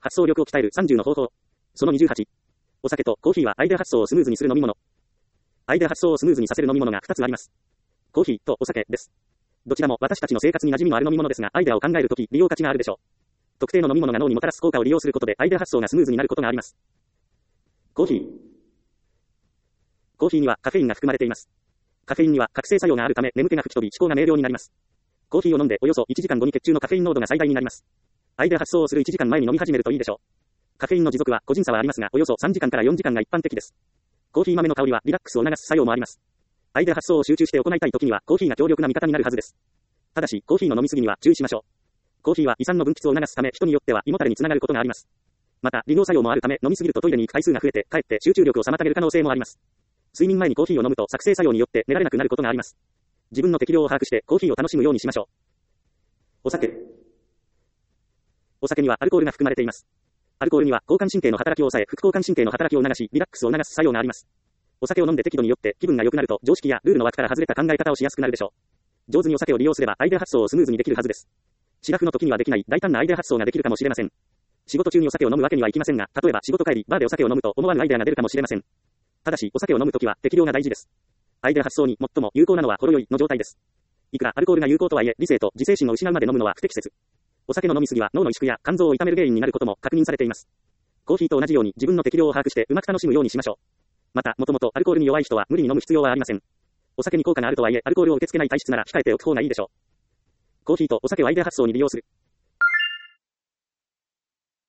発想力を鍛える30の方法。その28。お酒とコーヒーはアイデア発想をスムーズにする飲み物。アイデア発想をスムーズにさせる飲み物が2つあります。コーヒーとお酒です。どちらも私たちの生活に馴染みのある飲み物ですが、アイデアを考えるとき、利用価値があるでしょう。特定の飲み物が脳にもたらす効果を利用することで、アイデア発想がスムーズになることがあります。コーヒー。コーヒーにはカフェインが含まれています。カフェインには覚醒作用があるため、眠気が吹き飛び、思考が明瞭になります。コーヒーを飲んでおよそ1時間後に血中のカフェイン濃度が最大になります。アイデア発想をする1時間前に飲み始めるといいでしょう。カフェインの持続は個人差はありますが、およそ3時間から4時間が一般的です。コーヒー豆の香りはリラックスを促す作用もあります。アイデア発想を集中して行いたいときには、コーヒーが強力な味方になるはずです。ただし、コーヒーの飲みすぎには注意しましょう。コーヒーは胃酸の分泌を促すため、人によっては胃もたれにつながることがあります。また、利尿作用もあるため、飲みすぎるとトイレに行く回数が増えて、かえって集中力を妨げる可能性もあります。睡眠前にコーヒーを飲むと作成作用によって寝られなくなることがあります。自分の適量を把握してコーヒーを楽しむようにしましょう。お酒。お酒にはアルコールが含まれています。アルコールには交感神経の働きを抑え、副交感神経の働きを促し、リラックスを促す作用があります。お酒を飲んで適度によって気分が良くなると、常識やルールの枠から外れた考え方をしやすくなるでしょう。上手にお酒を利用すればアイデア発想をスムーズにできるはずです。シラフの時にはできない大胆なアイデア発想ができるかもしれません。仕事中にお酒を飲むわけにはいきませんが、例えば仕事帰りバーでお酒を飲むと思わぬアイデアが出るかもしれません。ただしお酒を飲むときは適量が大事です。アイデア発想に最も有効なのはほろ酔いの状態です。いくらアルコールが有効とはいえ、理性と自制心を失うまで飲むのは不適切。お酒の飲みすぎは脳の萎縮や肝臓を痛める原因になることも確認されています。コーヒーと同じように自分の適量を把握してうまく楽しむようにしましょう。また、もともとアルコールに弱い人は無理に飲む必要はありません。お酒に効果があるとはいえ、アルコールを受け付けない体質なら控えておく方がいいでしょう。コーヒーとお酒をアイデア発想に利用する。